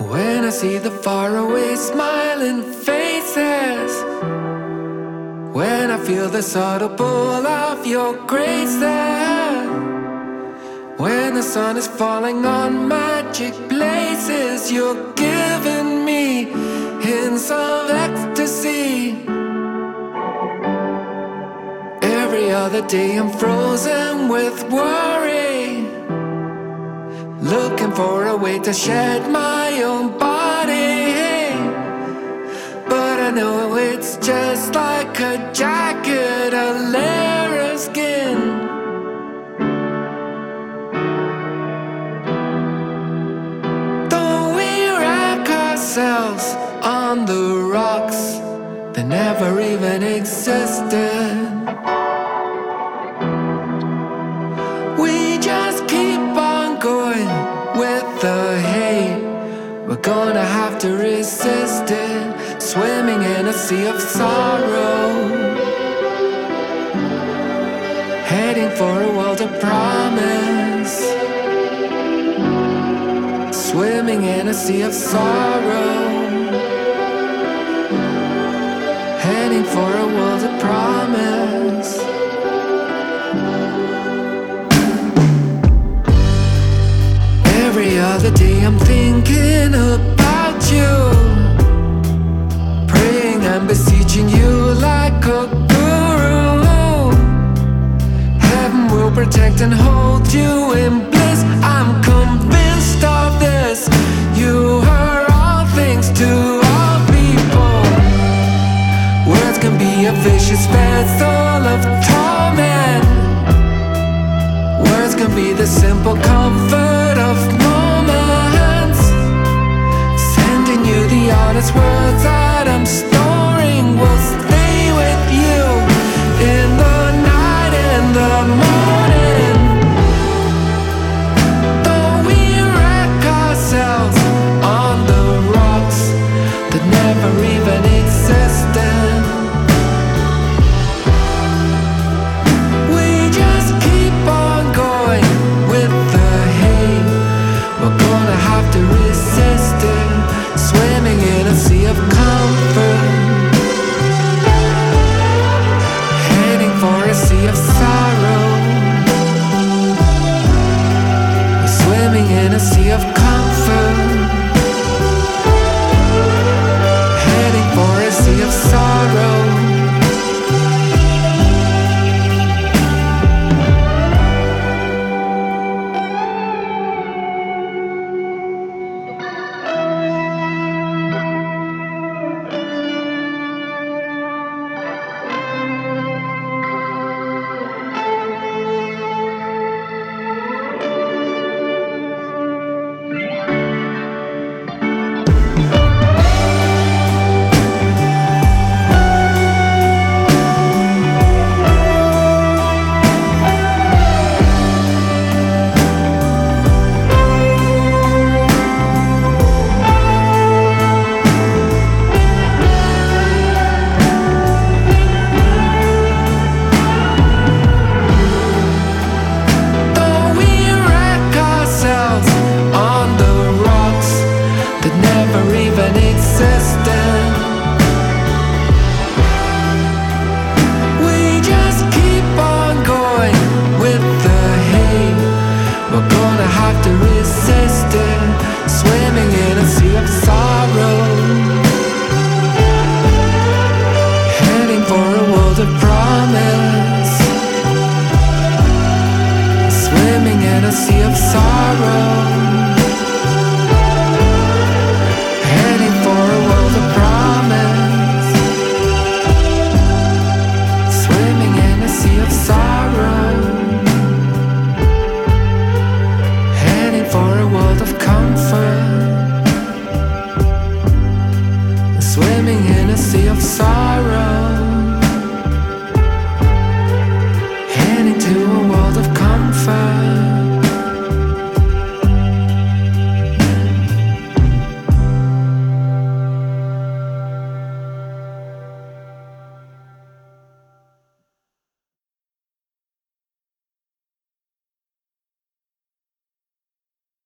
When I see the faraway smiling faces, when I feel the subtle pull of your grace there, when the sun is falling on magic places, you're giving me hints of ecstasy. Every other day I'm frozen with worry, looking for a way to shed my own body. But I know it's just like a jacket, a layer of skin. Don't we wreck ourselves on the rocks that never even existed? We just keep on going with the hate. We're gonna have to resist it, swimming in a sea of sorrow, heading for a world of promise, swimming in a sea of sorrow, heading for a world of promise. Every other day I'm thinking about you, praying and beseeching you like a guru. Heaven will protect and hold you in bliss. I'm convinced of this. You are all things to all people. Words can be a vicious vessel of torment. Words can be the simple comfort of moments, sending you the honest words that I'm storing will stay with you in the night and the morning. Though we wreck ourselves on the rocks that never even existed, we just keep on going with the hate. We're gonna have to resist it, swimming in a sea of comfort, heading for a sea of sorrow. We're swimming in a sea of comfort.